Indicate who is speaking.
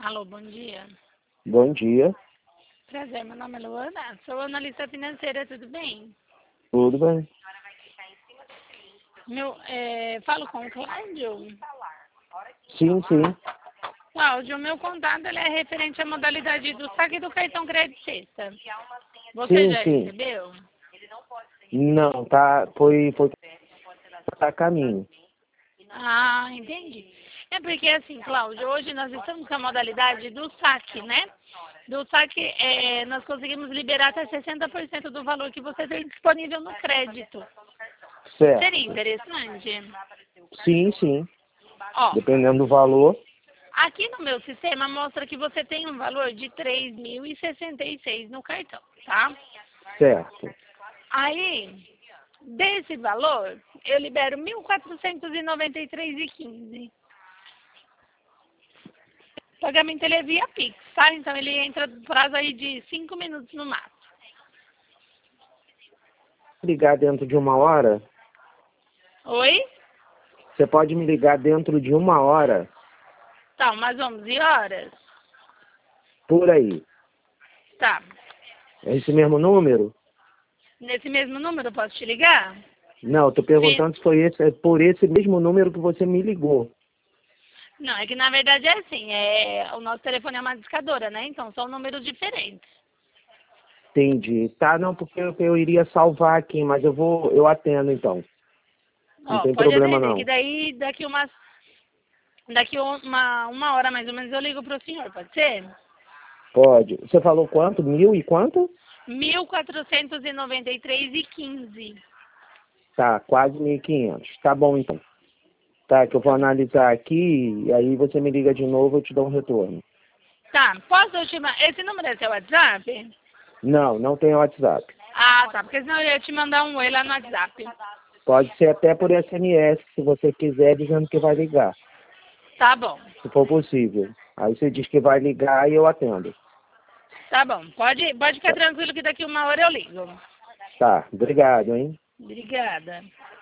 Speaker 1: Alô, bom dia.
Speaker 2: Bom dia,
Speaker 1: Prazer, meu nome é Luana. Sou analista financeira, tudo bem?
Speaker 2: tudo bem?
Speaker 1: Falo com o Cláudio.
Speaker 2: Sim, sim,
Speaker 1: Cláudio, o meu contato ele é referente à modalidade do saque do cartão crédito sexta. Você
Speaker 2: sim,
Speaker 1: já
Speaker 2: sim.
Speaker 1: recebeu?
Speaker 2: Não, tá a caminho.
Speaker 1: Ah, entendi. É porque assim, Cláudio, hoje nós estamos com a modalidade do saque, né? Do saque, nós conseguimos liberar até 60% do valor que você tem disponível no crédito. Seria
Speaker 2: Certo.
Speaker 1: interessante?
Speaker 2: Sim, sim.
Speaker 1: Ó,
Speaker 2: Dependendo do valor.
Speaker 1: aqui no meu sistema mostra que você tem um valor de 3.066 no cartão, tá?
Speaker 2: Certo.
Speaker 1: Aí, desse valor, eu libero 1.493,15. O pagamento ele é via Pix, tá? Então ele entra no prazo aí de 5 minutos no máximo.
Speaker 2: Ligar dentro de 1 hora?
Speaker 1: Oi?
Speaker 2: Você pode me ligar dentro de 1 hora?
Speaker 1: Tá, umas 11 horas?
Speaker 2: Por aí.
Speaker 1: Tá.
Speaker 2: É esse mesmo número?
Speaker 1: Nesse mesmo número eu posso te ligar?
Speaker 2: Não, eu tô perguntando se foi esse, é por esse mesmo número que você me ligou.
Speaker 1: Não, é que na verdade é assim, o nosso telefone é uma discadora, né? Então são números diferentes.
Speaker 2: Entendi. Tá, não, porque eu iria salvar aqui, mas eu atendo então. Não
Speaker 1: Ó,
Speaker 2: tem
Speaker 1: pode
Speaker 2: problema
Speaker 1: atender, que
Speaker 2: não.
Speaker 1: daí daqui uma hora mais ou menos eu ligo pro senhor, pode ser?
Speaker 2: Pode. Você falou quanto? 1.000 e quanto?
Speaker 1: 1.493,15.
Speaker 2: Tá, quase 1.500. Tá bom então. Tá, que eu vou analisar aqui e aí você me liga de novo, eu te dou um retorno.
Speaker 1: Tá, posso te mandar? Esse número é seu WhatsApp?
Speaker 2: Não, não tem WhatsApp.
Speaker 1: Ah, tá, porque senão eu ia te mandar um oi lá no WhatsApp.
Speaker 2: Pode ser até por SMS, se você quiser, dizendo que vai ligar,
Speaker 1: Tá bom,
Speaker 2: se for possível. Aí você diz que vai ligar e eu atendo.
Speaker 1: tá bom. Pode ficar
Speaker 2: Tá,
Speaker 1: tranquilo que daqui uma hora eu ligo.
Speaker 2: tá. Obrigado, hein?
Speaker 1: Obrigada.